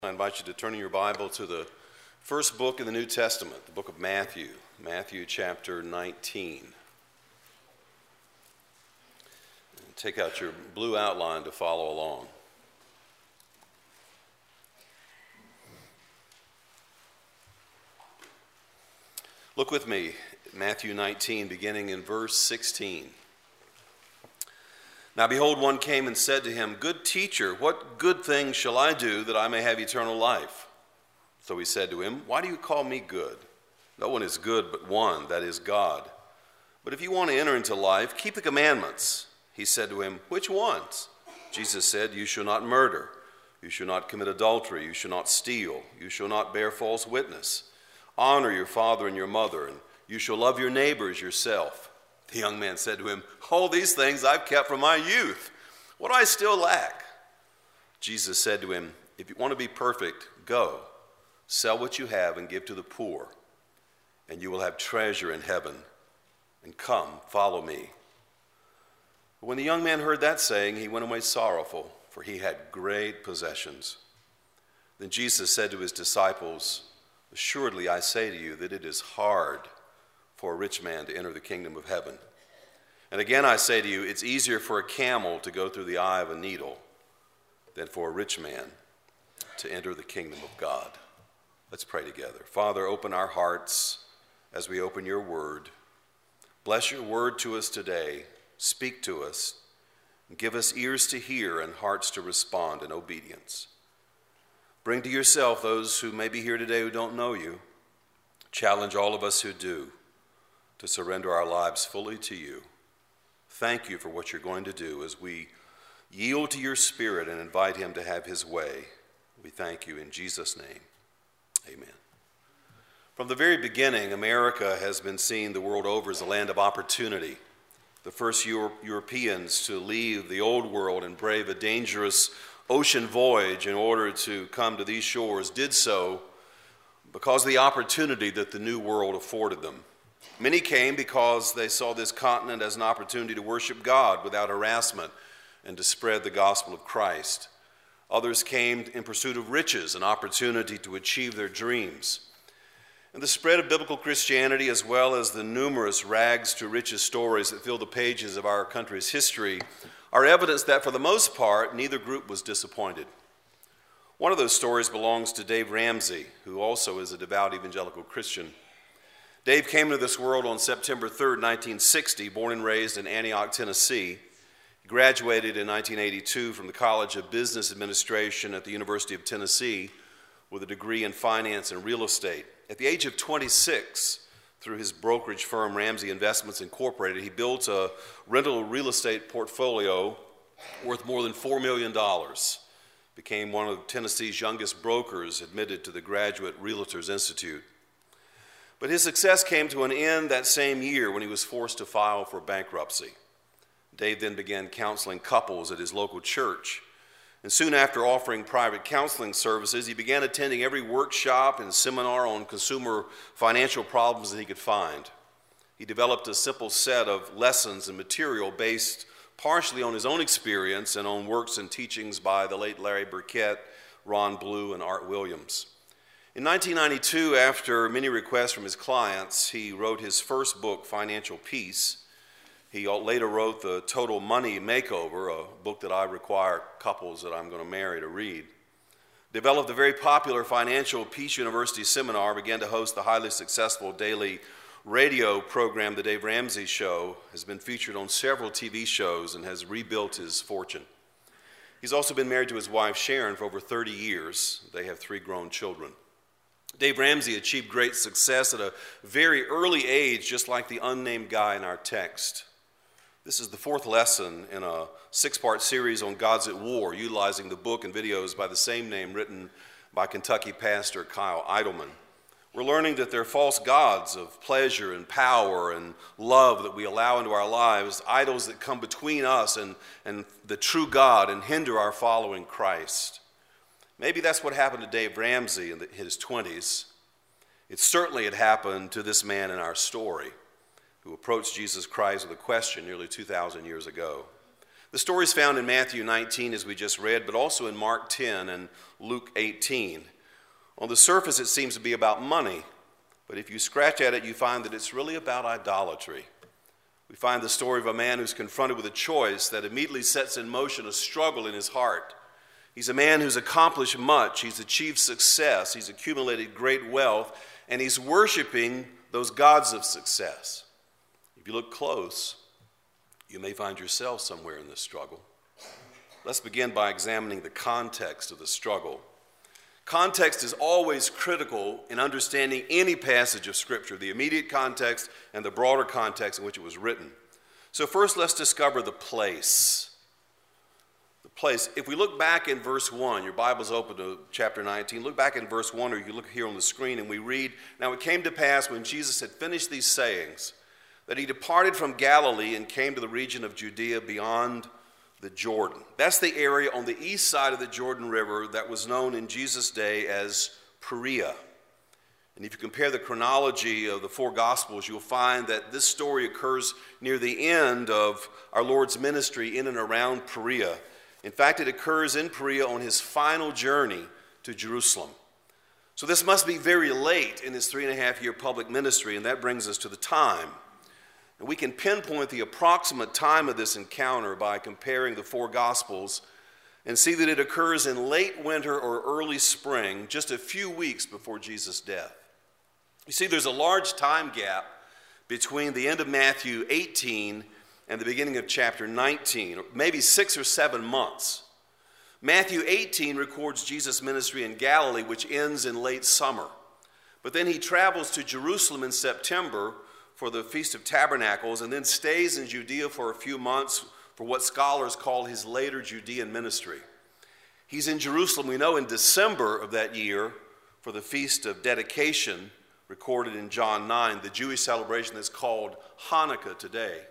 I invite you to turn in your Bible to the first book in the New Testament, the book of Matthew, Matthew chapter 19. Take out your blue outline to follow along. Look with me, Matthew 19, beginning in verse 16. Now behold, one came and said to him, Good teacher, what good thing shall I do that I may have eternal life? So he said to him, Why do you call me good? No one is good but one, that is God. But if you want to enter into life, keep the commandments. He said to him, Which ones? Jesus said, You shall not murder. You shall not commit adultery. You shall not steal. You shall not bear false witness. Honor your father and your mother, and you shall love your neighbor as yourself. The young man said to him, All these things I've kept from my youth. What do I still lack? Jesus said to him, If you want to be perfect, go, sell what you have and give to the poor, and you will have treasure in heaven. And come, follow me. But when the young man heard that saying, he went away sorrowful, for he had great possessions. Then Jesus said to his disciples, Assuredly I say to you that it is hard for a rich man to enter the kingdom of heaven. And again I say to you, it's easier for a camel to go through the eye of a needle than for a rich man to enter the kingdom of God. Let's pray together. Father, open our hearts as we open your word. Bless your word to us today. Speak to us. And give us ears to hear and hearts to respond in obedience. Bring to yourself those who may be here today who don't know you. Challenge all of us who do to surrender our lives fully to you. Thank you for what you're going to do as we yield to your Spirit and invite him to have his way. We thank you in Jesus' name. Amen. From the very beginning, America has been seen the world over as a land of opportunity. The first Europeans to leave the old world and brave a dangerous ocean voyage in order to come to these shores did so because of the opportunity that the new world afforded them. Many came because they saw this continent as an opportunity to worship God without harassment and to spread the gospel of Christ. Others came in pursuit of riches, an opportunity to achieve their dreams. And the spread of biblical Christianity, as well as the numerous rags to riches stories that fill the pages of our country's history, are evidence that for the most part, neither group was disappointed. One of those stories belongs to Dave Ramsey, who also is a devout evangelical Christian. Dave came into this world on September 3rd, 1960, born and raised in Antioch, Tennessee. He graduated in 1982 from the College of Business Administration at the University of Tennessee with a degree in finance and real estate. At the age of 26, through his brokerage firm, Ramsey Investments Incorporated, he built a rental real estate portfolio worth more than $4 million. Became one of Tennessee's youngest brokers admitted to the Graduate Realtors Institute. But his success came to an end that same year when he was forced to file for bankruptcy. Dave then began counseling couples at his local church. And soon after offering private counseling services, he began attending every workshop and seminar on consumer financial problems that he could find. He developed a simple set of lessons and material based partially on his own experience and on works and teachings by the late Larry Burkett, Ron Blue, and Art Williams. In 1992, after many requests from his clients, he wrote his first book, Financial Peace. He later wrote The Total Money Makeover, a book that I require couples that I'm going to marry to read. Developed a very popular Financial Peace University seminar, began to host the highly successful daily radio program, The Dave Ramsey Show, has been featured on several TV shows and has rebuilt his fortune. He's also been married to his wife, Sharon, for over 30 years. They have 3 grown children. Dave Ramsey achieved great success at a very early age, just like the unnamed guy in our text. This is the 4th lesson in a 6-part series on Gods at War, utilizing the book and videos by the same name written by Kentucky pastor Kyle Idleman. We're learning that there are false gods of pleasure and power and love that we allow into our lives, idols that come between us and the true God and hinder our following Christ. Maybe that's what happened to Dave Ramsey in his 20s. It certainly had happened to this man in our story who approached Jesus Christ with a question nearly 2,000 years ago. The story is found in Matthew 19, as we just read, but also in Mark 10 and Luke 18. On the surface, it seems to be about money, but if you scratch at it, you find that it's really about idolatry. We find the story of a man who's confronted with a choice that immediately sets in motion a struggle in his heart. He's a man who's accomplished much, he's achieved success, he's accumulated great wealth, and he's worshiping those gods of success. If you look close, you may find yourself somewhere in this struggle. Let's begin by examining the context of the struggle. Context is always critical in understanding any passage of Scripture, the immediate context and the broader context in which it was written. So first, let's discover the place. The place. If we look back in verse 1, your Bible's open to chapter 19, look back in verse 1, or you look here on the screen, and we read, "Now it came to pass when Jesus had finished these sayings, that he departed from Galilee and came to the region of Judea beyond the Jordan." That's the area on the east side of the Jordan River that was known in Jesus' day as Perea. And if you compare the chronology of the four Gospels, you'll find that this story occurs near the end of our Lord's ministry in and around Perea. In fact, it occurs in Perea on his final journey to Jerusalem. So this must be very late in his 3.5-year public ministry, and that brings us to the time. And we can pinpoint the approximate time of this encounter by comparing the four Gospels and see that it occurs in late winter or early spring, just a few weeks before Jesus' death. You see, there's a large time gap between the end of Matthew 18 and the beginning of chapter 19, maybe 6 or 7 months. Matthew 18 records Jesus' ministry in Galilee, which ends in late summer. But then he travels to Jerusalem in September for the Feast of Tabernacles, and then stays in Judea for a few months for what scholars call his later Judean ministry. He's in Jerusalem, we know, in December of that year for the Feast of Dedication, recorded in John 9, the Jewish celebration that's called Hanukkah today.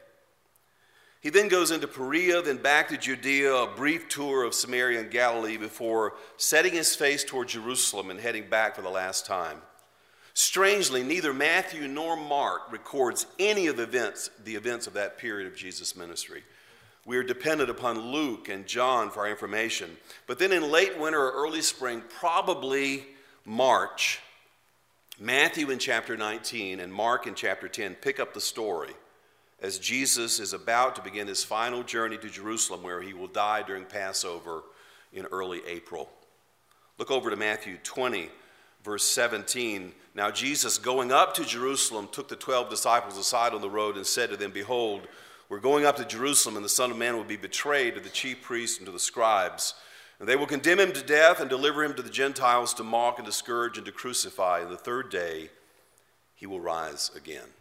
He then goes into Perea, then back to Judea, a brief tour of Samaria and Galilee before setting his face toward Jerusalem and heading back for the last time. Strangely, neither Matthew nor Mark records any of the events of that period of Jesus' ministry. We are dependent upon Luke and John for our information. But then in late winter or early spring, probably March, Matthew in chapter 19 and Mark in chapter 10 pick up the story as Jesus is about to begin his final journey to Jerusalem, where he will die during Passover in early April. Look over to Matthew 20. Verse 17, "Now Jesus, going up to Jerusalem, took the 12 disciples aside on the road and said to them, 'Behold, we're going up to Jerusalem, and the Son of Man will be betrayed to the chief priests and to the scribes. And they will condemn him to death and deliver him to the Gentiles to mock and to scourge and to crucify. And the third day he will rise again.'"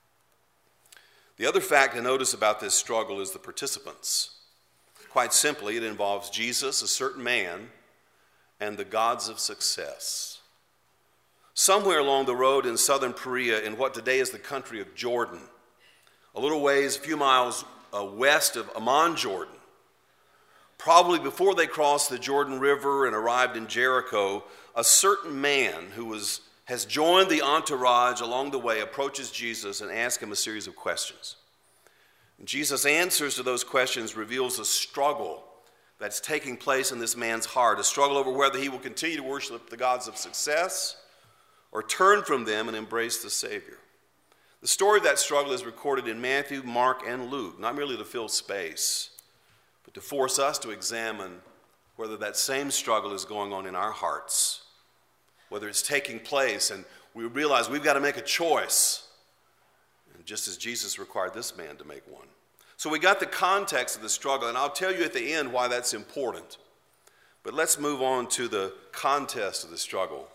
The other fact to notice about this struggle is the participants. Quite simply, it involves Jesus, a certain man, and the gods of success. Somewhere along the road in southern Perea, in what today is the country of Jordan, a little ways, a few miles west of Amman, Jordan, probably before they crossed the Jordan River and arrived in Jericho, a certain man who has joined the entourage along the way approaches Jesus and asks him a series of questions. And Jesus' answers to those questions reveals a struggle that's taking place in this man's heart, a struggle over whether he will continue to worship the gods of success or turn from them and embrace the Savior. The story of that struggle is recorded in Matthew, Mark, and Luke, not merely to fill space, but to force us to examine whether that same struggle is going on in our hearts, whether it's taking place and we realize we've got to make a choice, and just as Jesus required this man to make one. So we got the context of the struggle, and I'll tell you at the end why that's important. But let's move on to the contest of the struggle.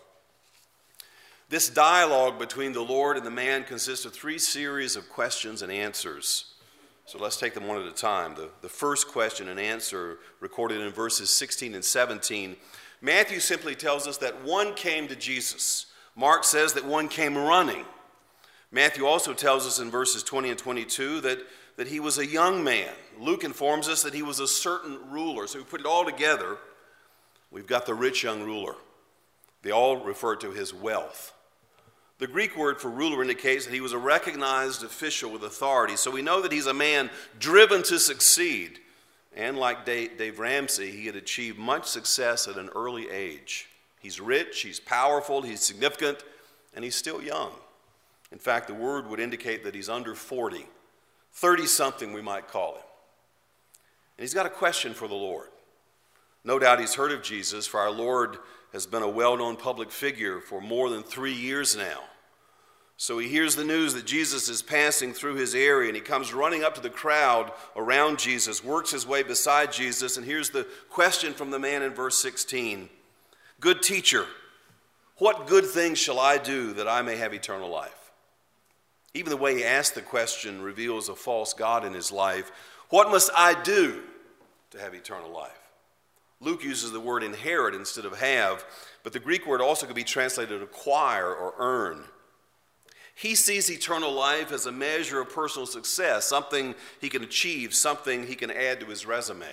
This dialogue between the Lord and the man consists of 3 series of questions and answers. So let's take them one at a time. The first question and answer recorded in verses 16 and 17. Matthew simply tells us that one came to Jesus. Mark says that one came running. Matthew also tells us in verses 20 and 22 that he was a young man. Luke informs us that he was a certain ruler. So we put it all together. We've got the rich young ruler. They all refer to his wealth. The Greek word for ruler indicates that he was a recognized official with authority. So we know that he's a man driven to succeed And like Dave Ramsey, he had achieved much success at an early age. He's rich, he's powerful, he's significant, and he's still young. In fact, the word would indicate that he's under 40, 30-something we might call him. And he's got a question for the Lord. No doubt he's heard of Jesus, for our Lord has been a well-known public figure for more than 3 years now. So he hears the news that Jesus is passing through his area, and he comes running up to the crowd around Jesus, works his way beside Jesus, and here's the question from the man in verse 16. Good teacher, what good things shall I do that I may have eternal life? Even the way he asked the question reveals a false god in his life. What must I do to have eternal life? Luke uses the word inherit instead of have, but the Greek word also could be translated acquire or earn. He sees eternal life as a measure of personal success, something he can achieve, something he can add to his resume.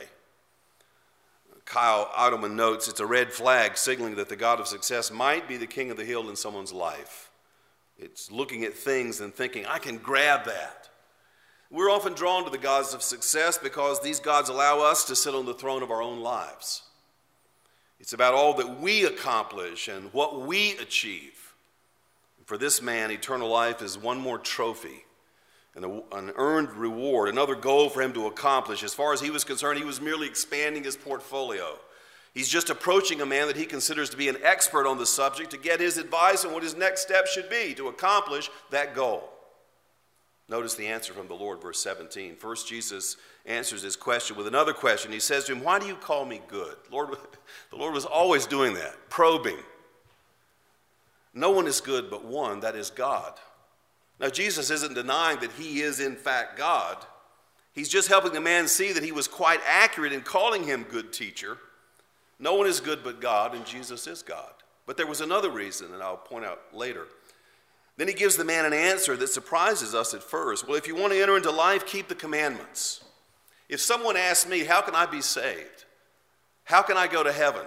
Kyle Idleman notes it's a red flag signaling that the God of success might be the king of the hill in someone's life. It's looking at things and thinking, I can grab that. We're often drawn to the gods of success because these gods allow us to sit on the throne of our own lives. It's about all that we accomplish and what we achieve. For this man, eternal life is one more trophy, an earned reward, another goal for him to accomplish. As far as he was concerned, he was merely expanding his portfolio. He's just approaching a man that he considers to be an expert on the subject to get his advice on what his next step should be to accomplish that goal. Notice the answer from the Lord, verse 17. First, Jesus answers his question with another question. He says to him, why do you call me good? The Lord was always doing that, probing. No one is good but one, that is God. Now, Jesus isn't denying that he is in fact God. He's just helping the man see that he was quite accurate in calling him good teacher. No one is good but God, and Jesus is God. But there was another reason, and I'll point out later. Then he gives the man an answer that surprises us at first. Well, if you want to enter into life, keep the commandments. If someone asks me, how can I be saved? How can I go to heaven?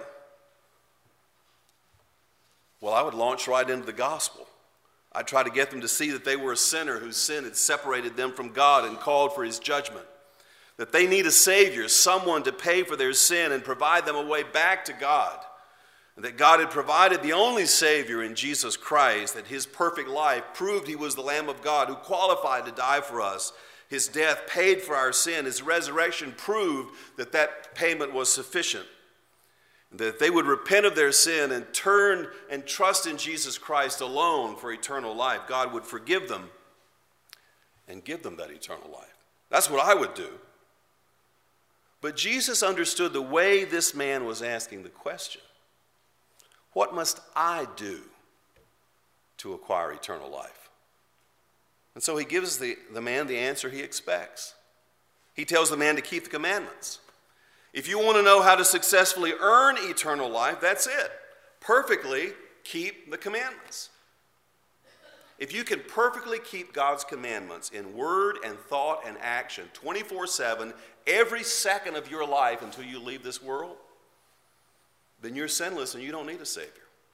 Well, I would launch right into the gospel. I'd try to get them to see that they were a sinner whose sin had separated them from God and called for his judgment. That they need a Savior, someone to pay for their sin and provide them a way back to God. And that God had provided the only Savior in Jesus Christ, that his perfect life proved he was the Lamb of God who qualified to die for us. His death paid for our sin. His resurrection proved that that payment was sufficient. That they would repent of their sin and turn and trust in Jesus Christ alone for eternal life. God would forgive them and give them that eternal life. That's what I would do. But Jesus understood the way this man was asking the question. What must I do to acquire eternal life? And so he gives the man the answer he expects. He tells the man to keep the commandments. If you want to know how to successfully earn eternal life, that's it. Perfectly keep the commandments. If you can perfectly keep God's commandments in word and thought and action 24/7, every second of your life until you leave this world, then you're sinless and you don't need a Savior.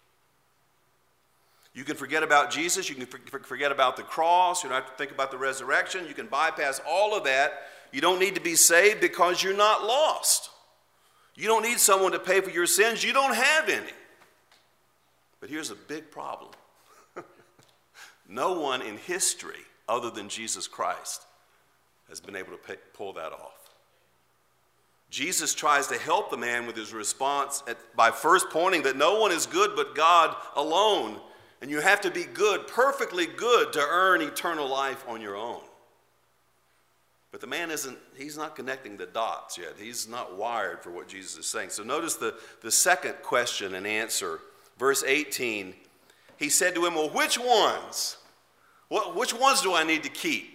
You can forget about Jesus. You can forget about the cross. You don't have to think about the resurrection. You can bypass all of that. You don't need to be saved because you're not lost. You don't need someone to pay for your sins. You don't have any. But here's a big problem. No one in history other than Jesus Christ has been able to pull that off. Jesus tries to help the man with his response by first pointing that no one is good but God alone. And you have to be good, perfectly good, to earn eternal life on your own. But the man he's not connecting the dots yet. He's not wired for what Jesus is saying. So notice the second question and answer. Verse 18, he said to him, well, which ones? Which ones do I need to keep?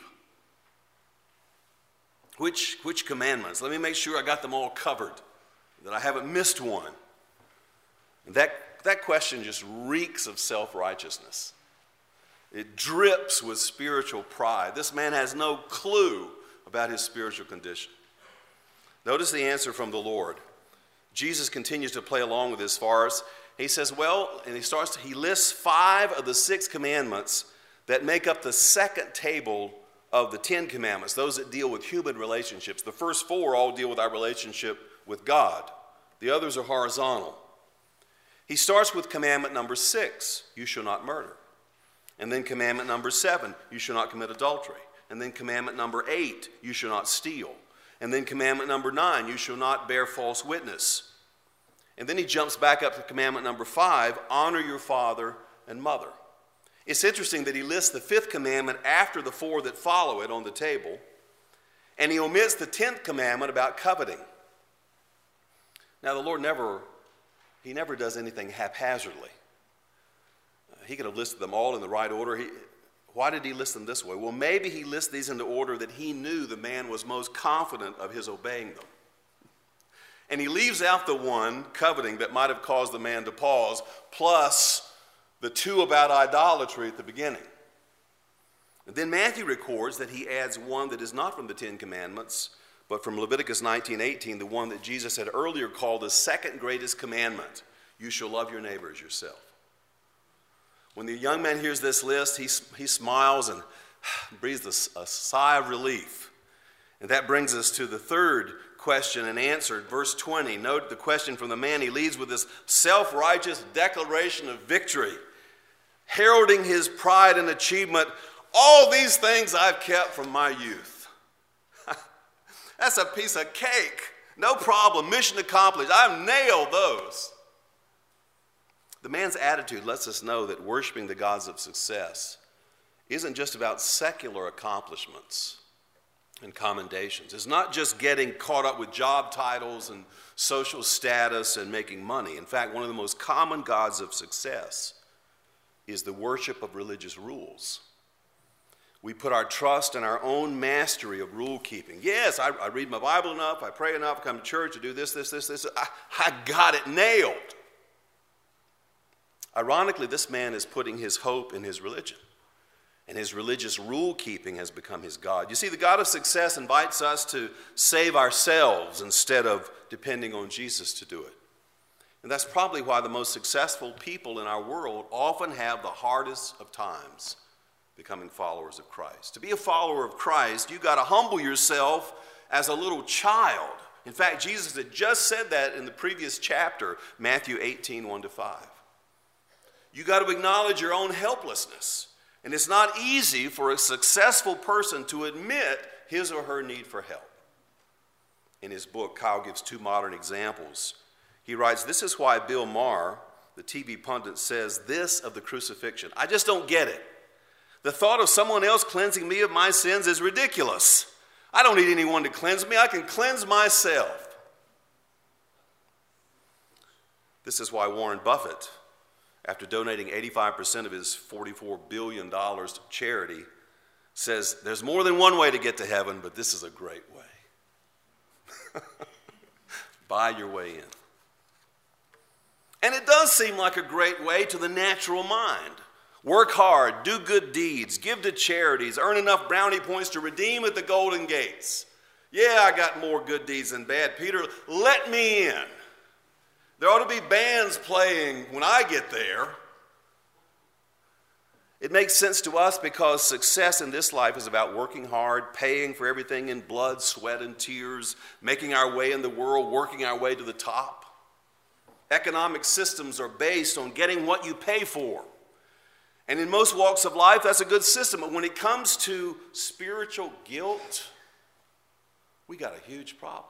Which commandments? Let me make sure I got them all covered, that I haven't missed one. And that question just reeks of self-righteousness. It drips with spiritual pride. This man has no clue about his spiritual condition. Notice the answer from the Lord. Jesus continues to play along with this farce. He says, he lists 5 of the 6 commandments that make up the second table of the Ten Commandments, those that deal with human relationships. The first four all deal with our relationship with God. The others are horizontal. He starts with commandment number 6, you shall not murder. And then commandment number 7, you shall not commit adultery. And then commandment number 8, you shall not steal. And then commandment number 9, you shall not bear false witness. And then he jumps back up to commandment number 5, honor your father and mother. It's interesting that he lists the 5th commandment after the 4 that follow it on the table, and he omits the 10th commandment about coveting. Now, the Lord never does anything haphazardly. He could have listed them all in the right order. Why did he list them this way? Well, maybe he lists these in the order that he knew the man was most confident of his obeying them. And he leaves out the one, coveting, that might have caused the man to pause, plus the 2 about idolatry at the beginning. And then Matthew records that he adds one that is not from the 10 Commandments, but from Leviticus 19:18, the one that Jesus had earlier called the second greatest commandment. You shall love your neighbor as yourself. When the young man hears this list, he smiles and breathes a sigh of relief. And that brings us to the third question and answer. Verse 20, note the question from the man. He leads with this self-righteous declaration of victory, heralding his pride and achievement. All these things I've kept from my youth. That's a piece of cake. No problem. Mission accomplished. I've nailed those. The man's attitude lets us know that worshiping the gods of success isn't just about secular accomplishments and commendations. It's not just getting caught up with job titles and social status and making money. In fact, one of the most common gods of success is the worship of religious rules. We put our trust in our own mastery of rule keeping. Yes, I read my Bible enough, I pray enough, I come to church, I do this. I got it nailed. Ironically, this man is putting his hope in his religion, and his religious rule keeping has become his God. You see, the God of success invites us to save ourselves instead of depending on Jesus to do it. And that's probably why the most successful people in our world often have the hardest of times becoming followers of Christ. To be a follower of Christ, you've got to humble yourself as a little child. In fact, Jesus had just said that in the previous chapter, Matthew 18:1-5. You got to acknowledge your own helplessness. And it's not easy for a successful person to admit his or her need for help. In his book, Kyle gives 2 modern examples. He writes, this is why Bill Maher, the TV pundit, says this of the crucifixion. I just don't get it. The thought of someone else cleansing me of my sins is ridiculous. I don't need anyone to cleanse me. I can cleanse myself. This is why Warren Buffett, after donating 85% of his $44 billion to charity, says there's more than one way to get to heaven, but this is a great way. Buy your way in. And it does seem like a great way to the natural mind. Work hard, do good deeds, give to charities, earn enough brownie points to redeem at the golden gates. Yeah, I got more good deeds than bad. Peter, let me in. There ought to be bands playing when I get there. It makes sense to us because success in this life is about working hard, paying for everything in blood, sweat, and tears, making our way in the world, working our way to the top. Economic systems are based on getting what you pay for. And in most walks of life, that's a good system. But when it comes to spiritual guilt, we got a huge problem.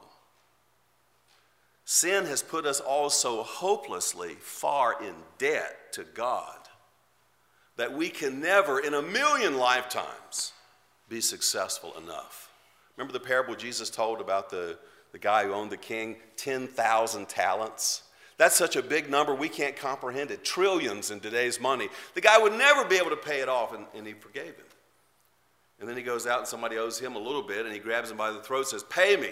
Sin has put us all so hopelessly far in debt to God that we can never, in a million lifetimes, be successful enough. Remember the parable Jesus told about the guy who owned the king, 10,000 talents? That's such a big number, we can't comprehend it. Trillions in today's money. The guy would never be able to pay it off, and he forgave him. And then he goes out and somebody owes him a little bit, and he grabs him by the throat and says, pay me.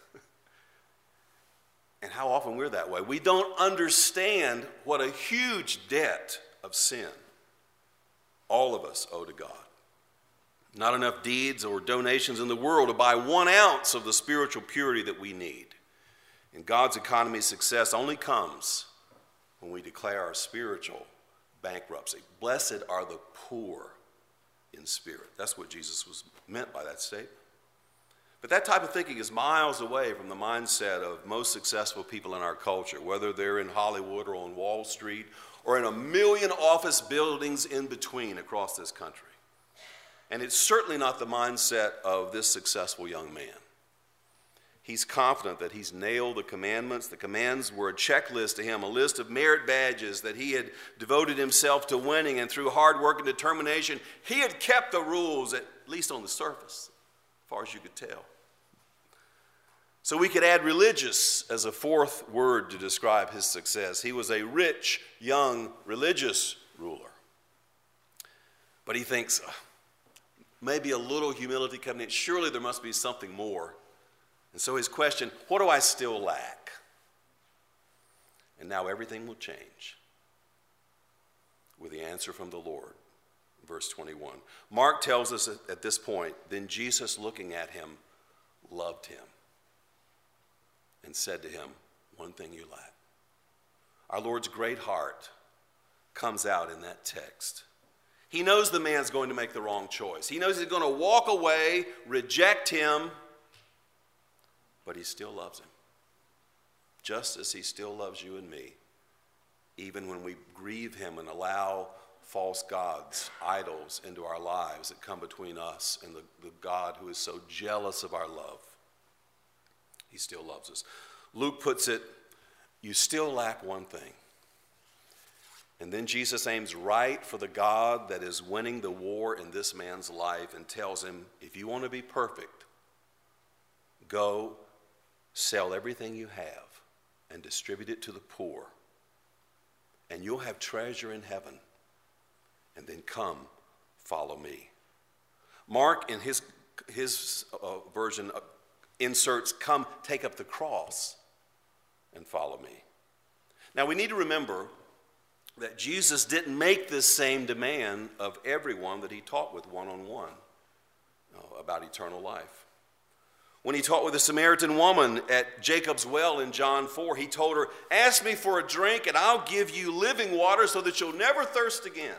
And how often we're that way. We don't understand what a huge debt of sin all of us owe to God. Not enough deeds or donations in the world to buy 1 ounce of the spiritual purity that we need. And God's economy of success only comes when we declare our spiritual bankruptcy. Blessed are the poor in spirit. That's what Jesus was meant by that statement. But that type of thinking is miles away from the mindset of most successful people in our culture, whether they're in Hollywood or on Wall Street or in a million office buildings in between across this country. And it's certainly not the mindset of this successful young man. He's confident that he's nailed the commandments. The commands were a checklist to him, a list of merit badges that he had devoted himself to winning, and through hard work and determination, he had kept the rules, at least on the surface, as far as you could tell. So we could add religious as a fourth word to describe his success. He was a rich, young, religious ruler. But he thinks, maybe a little humility coming in. Surely there must be something more. And so his question, what do I still lack? And now everything will change with the answer from the Lord. Verse 21. Mark tells us at this point, then Jesus, looking at him, loved him and said to him, one thing you lack. Our Lord's great heart comes out in that text. He knows the man's going to make the wrong choice. He knows he's going to walk away, reject him, but he still loves him. Just as he still loves you and me, even when we grieve him and allow false gods, idols into our lives that come between us and the God who is so jealous of our love. He still loves us. Luke puts it, you still lack one thing. And then Jesus aims right for the God that is winning the war in this man's life and tells him, if you want to be perfect, go sell everything you have and distribute it to the poor, and you'll have treasure in heaven. And then come, follow me. Mark, in his version, inserts, come, take up the cross and follow me. Now, we need to remember that Jesus didn't make this same demand of everyone that he taught with one-on-one about eternal life. When he taught with the Samaritan woman at Jacob's well in John 4, he told her, ask me for a drink and I'll give you living water so that you'll never thirst again.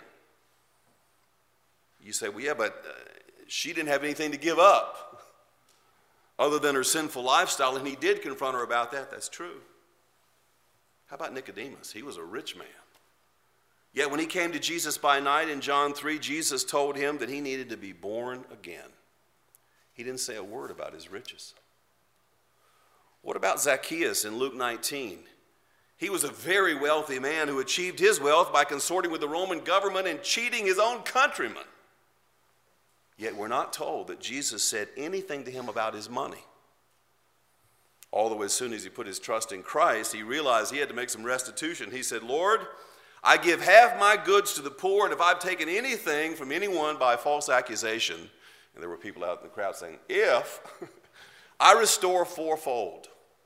You say, well, yeah, but she didn't have anything to give up other than her sinful lifestyle, and he did confront her about that. That's true. How about Nicodemus? He was a rich man. Yet when he came to Jesus by night in John 3, Jesus told him that he needed to be born again. He didn't say a word about his riches. What about Zacchaeus in Luke 19? He was a very wealthy man who achieved his wealth by consorting with the Roman government and cheating his own countrymen. Yet we're not told that Jesus said anything to him about his money. Although as soon as he put his trust in Christ, he realized he had to make some restitution. He said, Lord, I give half my goods to the poor, and if I've taken anything from anyone by false accusation, and there were people out in the crowd saying, if I restore fourfold.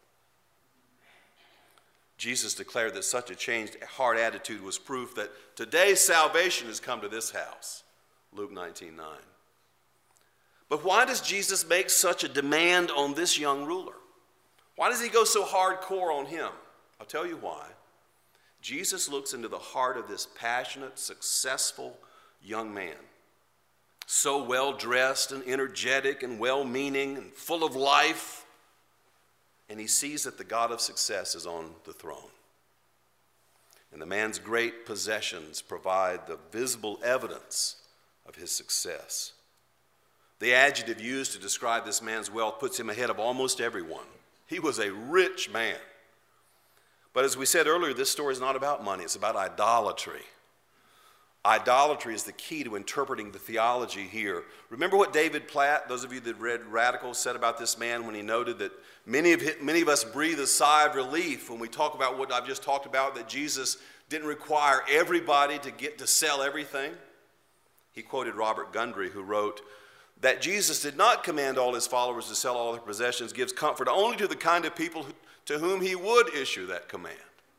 Jesus declared that such a changed heart attitude was proof that today's salvation has come to this house. Luke 19:9. But why does Jesus make such a demand on this young ruler? Why does he go so hardcore on him? I'll tell you why. Jesus looks into the heart of this passionate, successful young man. So well-dressed and energetic and well-meaning and full of life. And he sees that the God of success is on the throne. And the man's great possessions provide the visible evidence of his success. The adjective used to describe this man's wealth puts him ahead of almost everyone. He was a rich man. But as we said earlier, this story is not about money. It's about idolatry. Idolatry is the key to interpreting the theology here. Remember what David Platt, those of you that read Radicals, said about this man when he noted that many of us breathe a sigh of relief when we talk about what I've just talked about, that Jesus didn't require everybody to get to sell everything. He quoted Robert Gundry, who wrote, that Jesus did not command all his followers to sell all their possessions gives comfort only to the kind of people to whom he would issue that command.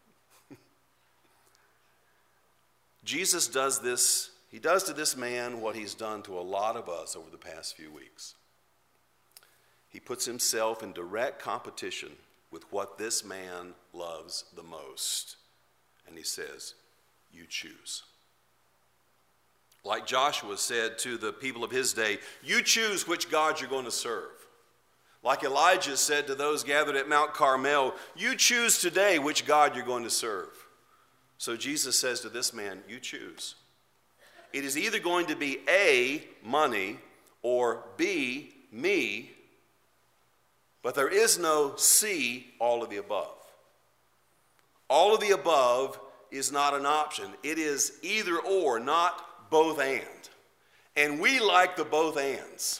Jesus does this, he does to this man what he's done to a lot of us over the past few weeks. He puts himself in direct competition with what this man loves the most. And he says, you choose. Like Joshua said to the people of his day, you choose which God you're going to serve. Like Elijah said to those gathered at Mount Carmel, you choose today which God you're going to serve. So Jesus says to this man, you choose. It is either going to be A, money, or B, me, but there is no C, all of the above. All of the above is not an option. It is either or, not both and. And we like the both ands.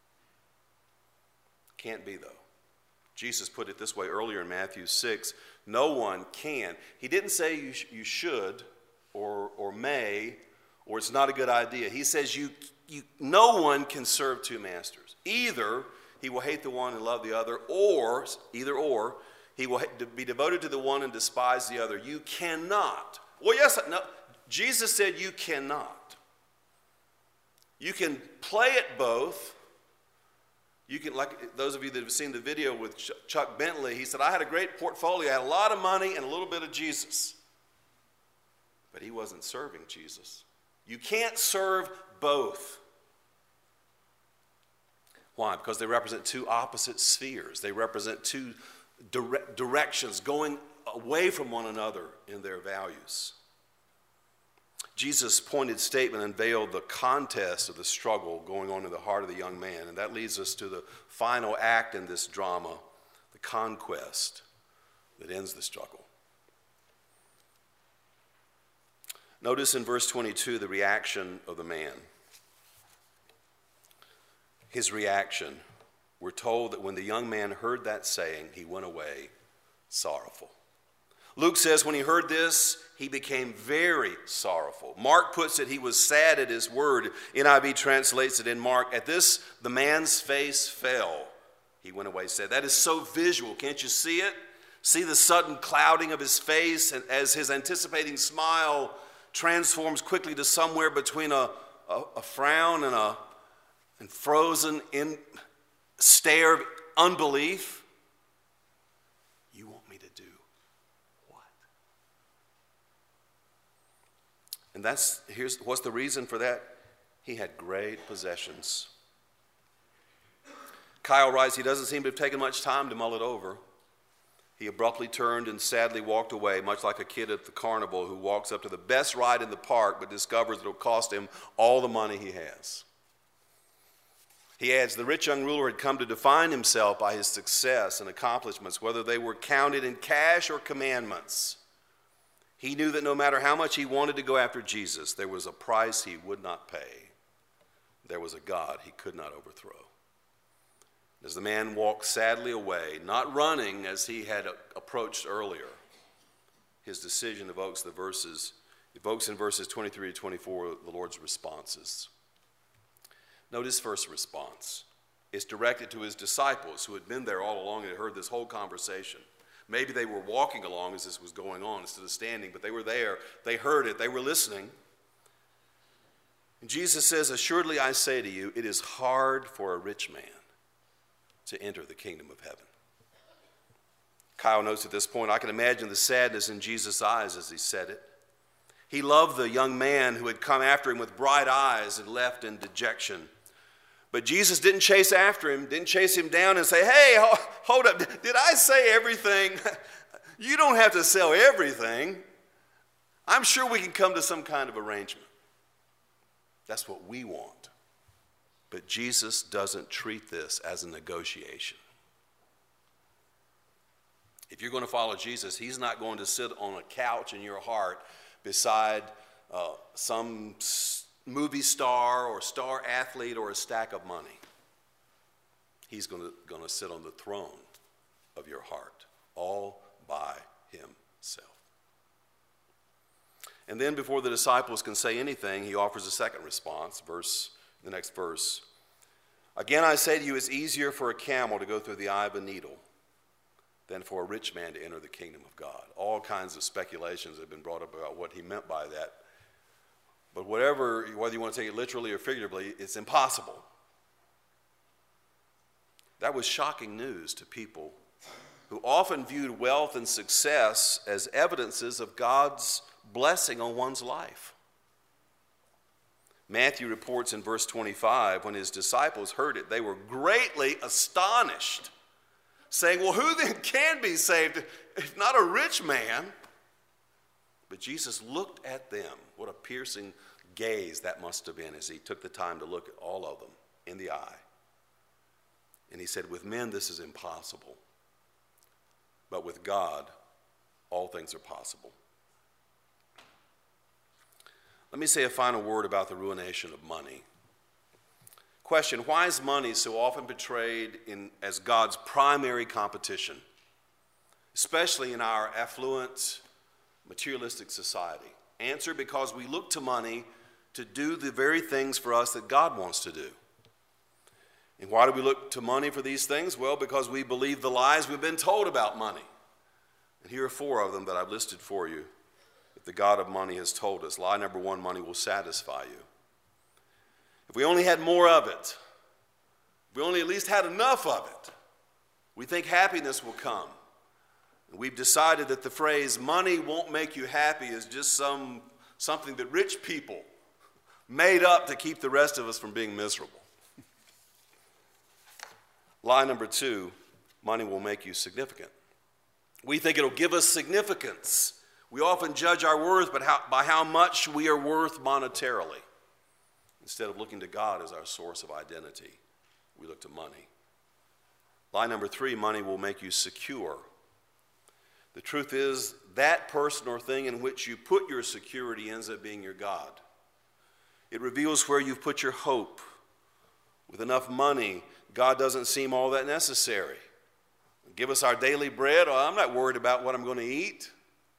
Can't be, though. Jesus put it this way earlier in Matthew 6. No one can. He didn't say you should or may or it's not a good idea. He says no one can serve two masters. Either he will hate the one and love the other, or he will be devoted to the one and despise the other. You cannot. Well, yes, no. Jesus said you cannot. You can play at both. You can, like those of you that have seen the video with Chuck Bentley, he said, I had a great portfolio. I had a lot of money and a little bit of Jesus. But he wasn't serving Jesus. You can't serve both. Why? Because they represent two opposite spheres. They represent two directions going away from one another in their values. Jesus' pointed statement unveiled the contest of the struggle going on in the heart of the young man. And that leads us to the final act in this drama, the conquest that ends the struggle. Notice in verse 22 the reaction of the man. His reaction. We're told that when the young man heard that saying, he went away sorrowful. Luke says when he heard this, he became very sorrowful. Mark puts it, he was sad at his word. NIV translates it in Mark. At this, the man's face fell. He went away sad. That is so visual. Can't you see it? See the sudden clouding of his face and as his anticipating smile transforms quickly to somewhere between a frown and frozen in stare of unbelief. You want me to do what? And here's what's the reason for that? He had great possessions. Kyle writes, he doesn't seem to have taken much time to mull it over. He abruptly turned and sadly walked away, much like a kid at the carnival who walks up to the best ride in the park but discovers it'll cost him all the money he has. He adds, the rich young ruler had come to define himself by his success and accomplishments, whether they were counted in cash or commandments. He knew that no matter how much he wanted to go after Jesus, there was a price he would not pay. There was a God he could not overthrow. As the man walked sadly away, not running as he had approached earlier, his decision evokes in verses 23 to 24 the Lord's responses. Note his first response. It's directed to his disciples who had been there all along and had heard this whole conversation. Maybe they were walking along as this was going on instead of standing, but they were there. They heard it. They were listening. And Jesus says, assuredly I say to you, it is hard for a rich man to enter the kingdom of heaven. Kyle notes at this point, I can imagine the sadness in Jesus' eyes as he said it. He loved the young man who had come after him with bright eyes and left in dejection. But Jesus didn't chase after him, didn't chase him down and say, hey, hold up, did I say everything? You don't have to sell everything. I'm sure we can come to some kind of arrangement. That's what we want. But Jesus doesn't treat this as a negotiation. If you're going to follow Jesus, he's not going to sit on a couch in your heart beside some movie star or star athlete or a stack of money. He's going to sit on the throne of your heart, all by himself. And then before the disciples can say anything, he offers a second response, the next verse. Again, I say to you, it's easier for a camel to go through the eye of a needle than for a rich man to enter the kingdom of God. All kinds of speculations have been brought up about what he meant by that. But whether you want to take it literally or figuratively, it's impossible. That was shocking news to people who often viewed wealth and success as evidences of God's blessing on one's life. Matthew reports in verse 25, when his disciples heard it, they were greatly astonished, saying, well, who then can be saved if not a rich man? But Jesus looked at them. What a piercing gaze that must have been as he took the time to look at all of them in the eye. And he said, with men this is impossible, but with God all things are possible. Let me say a final word about the ruination of money. Question, why is money so often portrayed as God's primary competition, especially in our affluent, materialistic society? Answer, because we look to money to do the very things for us that God wants to do. And why do we look to money for these things? Well, because we believe the lies we've been told about money. And here are 4 of them that I've listed for you that the God of money has told us. Lie number 1, money will satisfy you. If we only had more of it, if we only at least had enough of it, we think happiness will come. And we've decided that the phrase, money won't make you happy, is just something that rich people made up to keep the rest of us from being miserable. Lie number 2, money will make you significant. We think it'll give us significance. We often judge our worth by how much we are worth monetarily. Instead of looking to God as our source of identity, we look to money. Lie number 3, money will make you secure. The truth is, that person or thing in which you put your security ends up being your God. It reveals where you've put your hope. With enough money, God doesn't seem all that necessary. Give us our daily bread. Oh, I'm not worried about what I'm going to eat.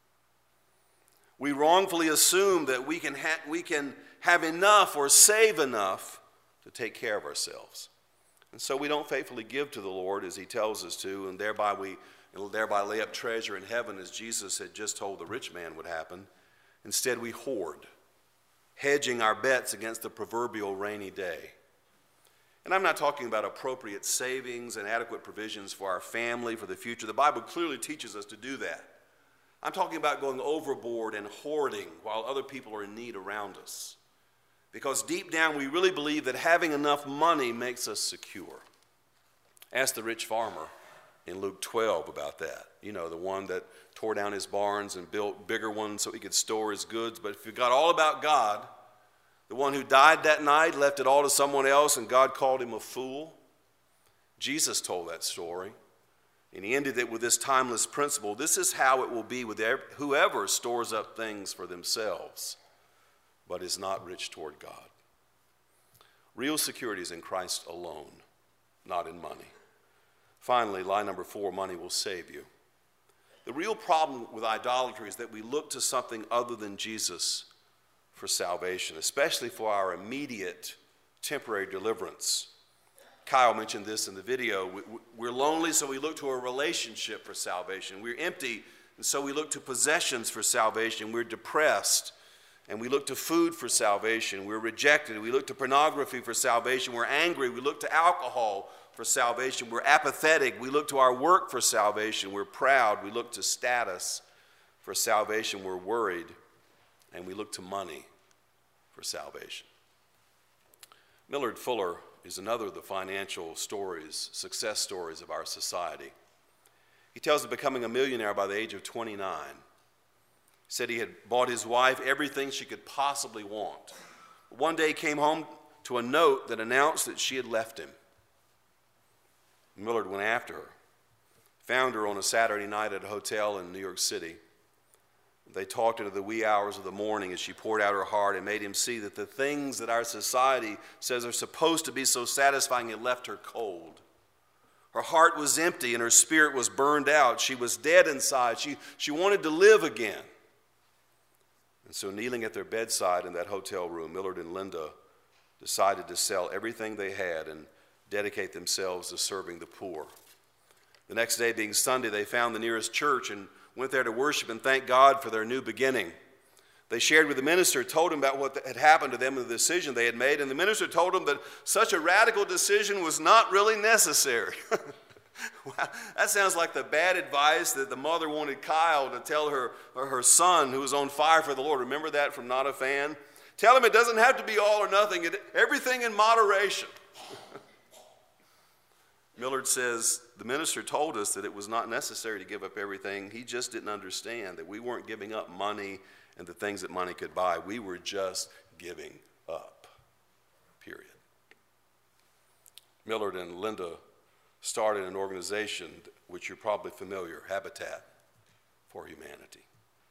We wrongfully assume that we can have enough or save enough to take care of ourselves. And so we don't faithfully give to the Lord as he tells us to, and thereby lay up treasure in heaven as Jesus had just told the rich man would happen. Instead, we hoard, hedging our bets against the proverbial rainy day. And I'm not talking about appropriate savings and adequate provisions for our family, for the future. The Bible clearly teaches us to do that. I'm talking about going overboard and hoarding while other people are in need around us. Because deep down we really believe that having enough money makes us secure. Ask the rich farmer in Luke 12 about that. You know, the one that tore down his barns and built bigger ones so he could store his goods. But if you got all about God, the one who died that night, left it all to someone else, and God called him a fool. Jesus told that story, and he ended it with this timeless principle. This is how it will be with whoever stores up things for themselves, but is not rich toward God. Real security is in Christ alone, not in money. Finally, lie number 4, money will save you. The real problem with idolatry is that we look to something other than Jesus for salvation, especially for our immediate temporary deliverance. Kyle mentioned this in the video. We're lonely, so we look to a relationship for salvation. We're empty, and so we look to possessions for salvation. We're depressed, and we look to food for salvation. We're rejected. We look to pornography for salvation. We're angry. We look to alcohol for salvation. We're apathetic. We look to our work for salvation. We're proud. We look to status for salvation. We're worried. And we look to money for salvation. Millard Fuller is another of the financial stories, success stories of our society. He tells of becoming a millionaire by the age of 29. He said he had bought his wife everything she could possibly want. One day he came home to a note that announced that she had left him. Millard went after her, found her on a Saturday night at a hotel in New York City. They talked into the wee hours of the morning as she poured out her heart and made him see that the things that our society says are supposed to be so satisfying had left her cold. Her heart was empty and her spirit was burned out. She was dead inside. She wanted to live again. And so kneeling at their bedside in that hotel room, Millard and Linda decided to sell everything they had and dedicate themselves to serving the poor. The next day, being Sunday, they found the nearest church and went there to worship and thank God for their new beginning. They shared with the minister, told him about what had happened to them and the decision they had made, and the minister told them that such a radical decision was not really necessary. Wow, that sounds like the bad advice that the mother wanted Kyle to tell her son who was on fire for the Lord. Remember that from Not a Fan? Tell him it doesn't have to be all or nothing, everything in moderation. Millard says, the minister told us that it was not necessary to give up everything. He just didn't understand that we weren't giving up money and the things that money could buy. We were just giving up, period. Millard and Linda started an organization which you're probably familiar, Habitat for Humanity.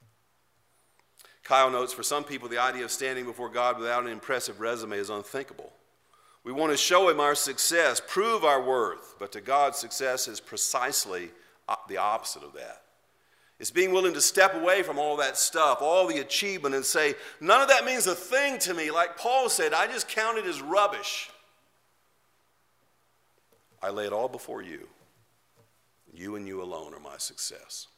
Kyle notes, for some people, the idea of standing before God without an impressive resume is unthinkable. We want to show him our success, prove our worth, but to God, success is precisely the opposite of that. It's being willing to step away from all that stuff, all the achievement, and say, none of that means a thing to me. Like Paul said, I just count it as rubbish. I lay it all before you. You and you alone are my success.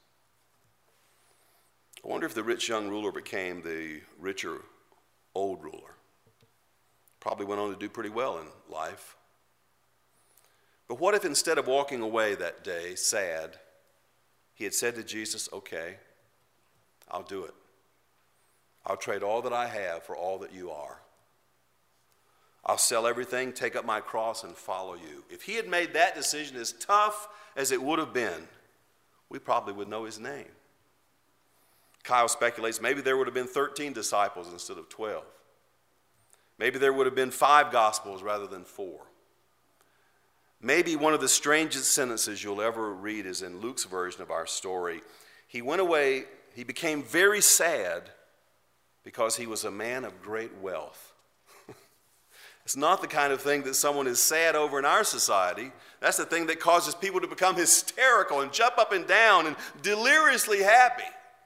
I wonder if the rich young ruler became the richer old ruler. Probably went on to do pretty well in life. But what if instead of walking away that day sad, he had said to Jesus, okay, I'll do it. I'll trade all that I have for all that you are. I'll sell everything, take up my cross, and follow you. If he had made that decision, as tough as it would have been, we probably would know his name. Kyle speculates maybe there would have been 13 disciples instead of 12. Maybe there would have been 5 gospels rather than 4. Maybe one of the strangest sentences you'll ever read is in Luke's version of our story. He went away, he became very sad because he was a man of great wealth. It's not the kind of thing that someone is sad over in our society. That's the thing that causes people to become hysterical and jump up and down and deliriously happy.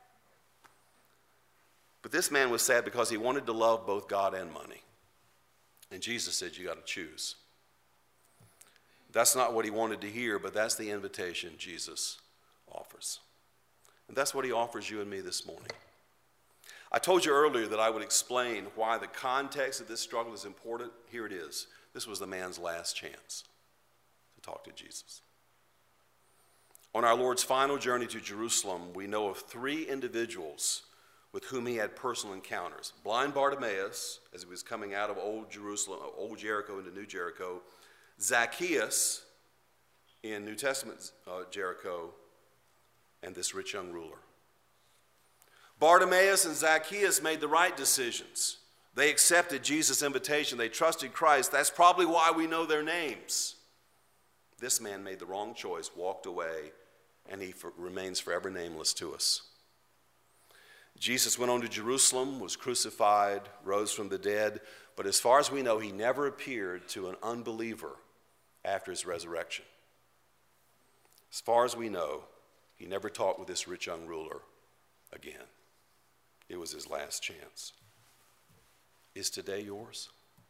But this man was sad because he wanted to love both God and money. And Jesus said, you got to choose. That's not what he wanted to hear, but that's the invitation Jesus offers. And that's what he offers you and me this morning. I told you earlier that I would explain why the context of this struggle is important. Here it is. This was the man's last chance to talk to Jesus. On our Lord's final journey to Jerusalem, we know of 3 individuals with whom he had personal encounters. Blind Bartimaeus, as he was coming out of old Jericho into New Jericho. Zacchaeus in New Testament Jericho. And this rich young ruler. Bartimaeus and Zacchaeus made the right decisions. They accepted Jesus' invitation. They trusted Christ. That's probably why we know their names. This man made the wrong choice, walked away, and he remains forever nameless to us. Jesus went on to Jerusalem, was crucified, rose from the dead, but as far as we know, he never appeared to an unbeliever after his resurrection. As far as we know, he never talked with this rich young ruler again. It was his last chance. Is today yours?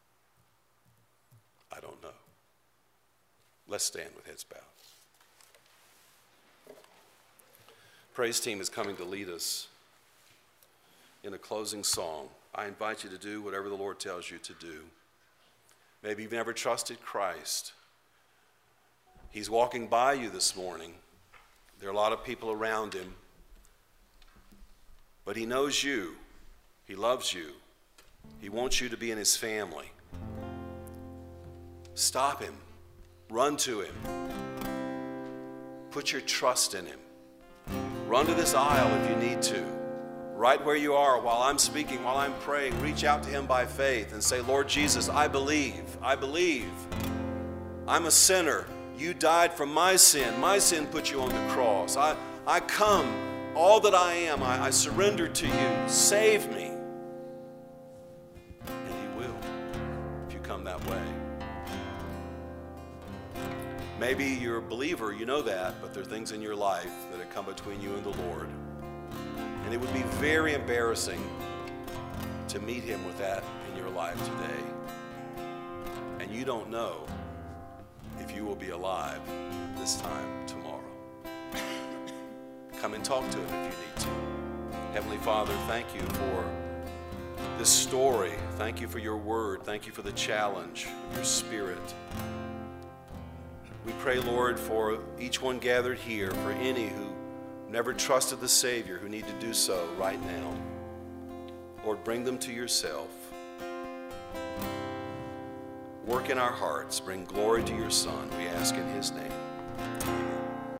I don't know. Let's stand with heads bowed. Praise team is coming to lead us in a closing song. I invite you to do whatever the Lord tells you to do. Maybe you've never trusted Christ. He's walking by you this morning. There are a lot of people around him. But he knows you. He loves you. He wants you to be in his family. Stop him. Run to him. Put your trust in him. Run to this aisle if you need to. Right where you are, while I'm speaking, while I'm praying, reach out to him by faith and say, Lord Jesus, I believe. I believe. I'm a sinner. You died for my sin. My sin put you on the cross. I come, all that I am, I surrender to you. Save me. And he will, if you come that way. Maybe you're a believer, you know that, but there are things in your life that have come between you and the Lord. And it would be very embarrassing to meet him with that in your life today. And you don't know if you will be alive this time tomorrow. Come and talk to him if you need to. Heavenly Father, thank you for this story. Thank you for your word. Thank you for the challenge of your Spirit. We pray, Lord, for each one gathered here, for any who never trusted the Savior, who need to do so right now. Lord, bring them to yourself. Work in our hearts. Bring glory to your Son. We ask in his name.